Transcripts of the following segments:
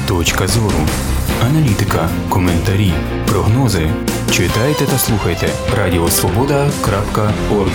Точка зору. Аналітика, коментарі, прогнози. Читайте та слухайте radiosvoboda.org.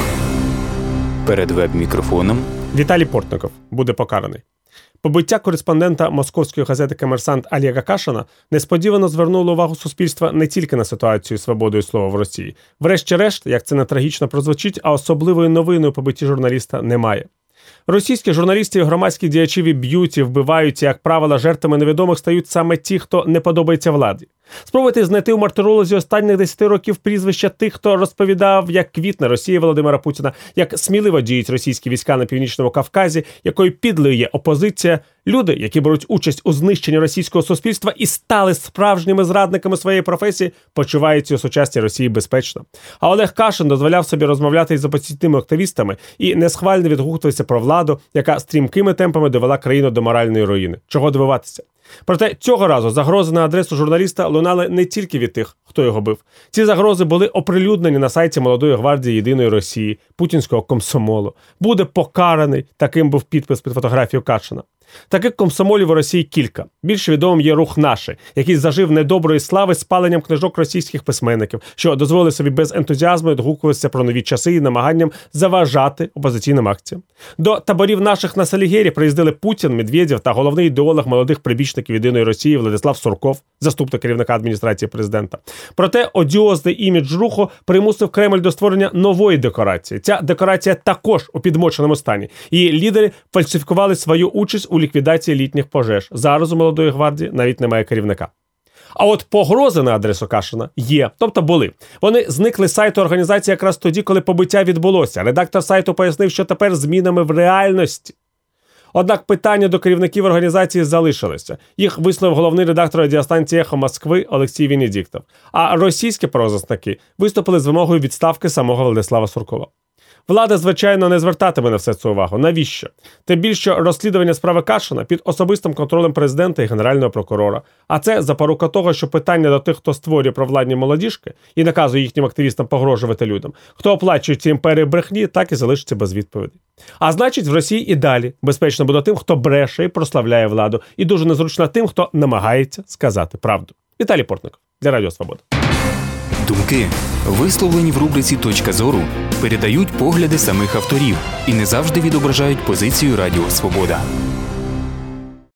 Перед веб-мікрофоном Віталій Портников буде покараний. Побиття кореспондента московської газети «Комерсант» Олега Кашина несподівано звернуло увагу суспільства не тільки на ситуацію з свободою слова в Росії. Врешті-решт, як це не трагічно прозвучить, а особливої новини у побитті журналіста немає. Російських журналістів і громадських діячів і б'ють, і вбивають, і, як правило, жертвами невідомих стають саме ті, хто не подобається владі. Спробуйте знайти у мартиролозі останніх 10 років прізвища тих, хто розповідав, як квітне Росія Володимира Путіна, як сміливо діють російські війська на Північному Кавказі, якою підлою є опозиція. Люди, які беруть участь у знищенні російського суспільства і стали справжніми зрадниками своєї професії, почуваються у сучасній Росії безпечно. А Олег Кашин дозволяв собі розмовляти із опозиційними активістами і несхвально відгукуватися про владу, яка стрімкими темпами довела країну до моральної руїни. Чого дивуватися? Проте цього разу загрози на адресу журналіста лунали не тільки від тих, хто його бив. Ці загрози були оприлюднені на сайті Молодої гвардії Єдиної Росії, путінського комсомолу. Буде покараний, таким був підпис під фотографією Кашина. Таких комсомолів у Росії кілька. Більш відомим є рух «Наші», який зажив недоброї слави спаленням книжок російських письменників, що дозволили собі без ентузіазму відгукуватися про нові часи і намаганням заважати опозиційним акціям. До таборів «Наших» на Салігері приїздили Путін, Медведєв та головний ідеолог молодих прибічників Єдиної Росії Владислав Сурков, заступник керівника адміністрації президента. Проте одіозний імідж руху примусив Кремль до створення нової декорації. Ця декорація також у підмоченому стані. Її лідери фальсифікували свою участь у ліквідації літніх пожеж. Зараз у Молодої гвардії навіть немає керівника. А от погрози на адресу Кашина є, тобто були. Вони зникли з сайту організації якраз тоді, коли побиття відбулося. Редактор сайту пояснив, що тепер змінами в реальності. Однак питання до керівників організації залишилися. Їх висловив головний редактор радіостанції «Ехо Москви» Олексій Венедіктов. А російські правозахисники виступили з вимогою відставки самого Владислава Суркова. Влада, звичайно, не звертатиме на все це увагу. Навіщо? Тим більше, що розслідування справи Кашина під особистим контролем президента і генерального прокурора. А це запорука того, що питання до тих, хто створює провладні молодіжки і наказує їхнім активістам погрожувати людям, хто оплачує ці імперії брехні, так і залишиться без відповіді. А значить, в Росії і далі безпечно буде тим, хто бреше і прославляє владу, і дуже незручно тим, хто намагається сказати правду. Віталій Портников для Радіо Свобода. Думки, висловлені в рубриці «Точка зору», передають погляди самих авторів і не завжди відображають позицію Радіо Свобода.